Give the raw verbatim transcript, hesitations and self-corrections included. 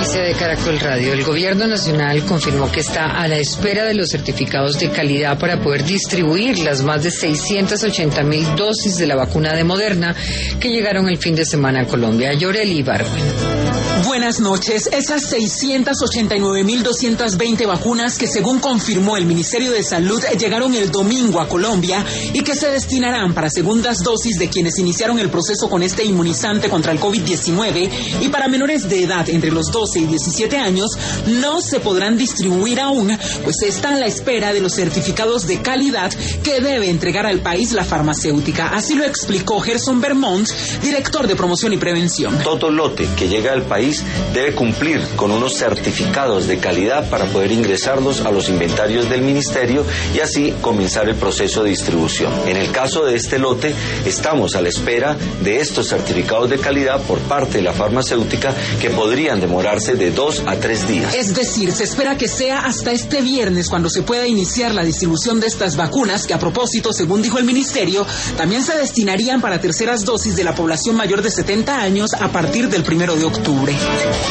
noticia de Caracol Radio. El Gobierno Nacional confirmó que está a la espera de los certificados de calidad para poder distribuir las más de seiscientas ochenta mil dosis de la vacuna de Moderna que llegaron el fin de semana a Colombia. Yoreli Ibargüen. Buenas noches. Esas seiscientas ochenta y nueve mil doscientas veinte vacunas que, según confirmó el Ministerio de Salud, llegaron el domingo a Colombia y que se destinarán para segundas dosis de quienes iniciaron el proceso con este inmunizante contra el COVID diecinueve y para menores de edad entre los doce y diecisiete años, no se podrán distribuir aún, pues se está a la espera de los certificados de calidad que debe entregar al país la farmacéutica. Así lo explicó Gerson Vermont, director de Promoción y Prevención. Todo lote que llega al país debe cumplir con unos certificados de calidad para poder ingresarlos a los inventarios del ministerio y así comenzar el proceso de distribución. En el caso de este lote, estamos a la espera de estos certificados de calidad por parte de la farmacéutica que podrían demorarse de dos a tres días. Es decir, se espera que sea hasta este viernes cuando se pueda iniciar la distribución de estas vacunas que, a propósito, según dijo el ministerio, también se destinarían para terceras dosis de la población mayor de setenta años a partir del primero de octubre.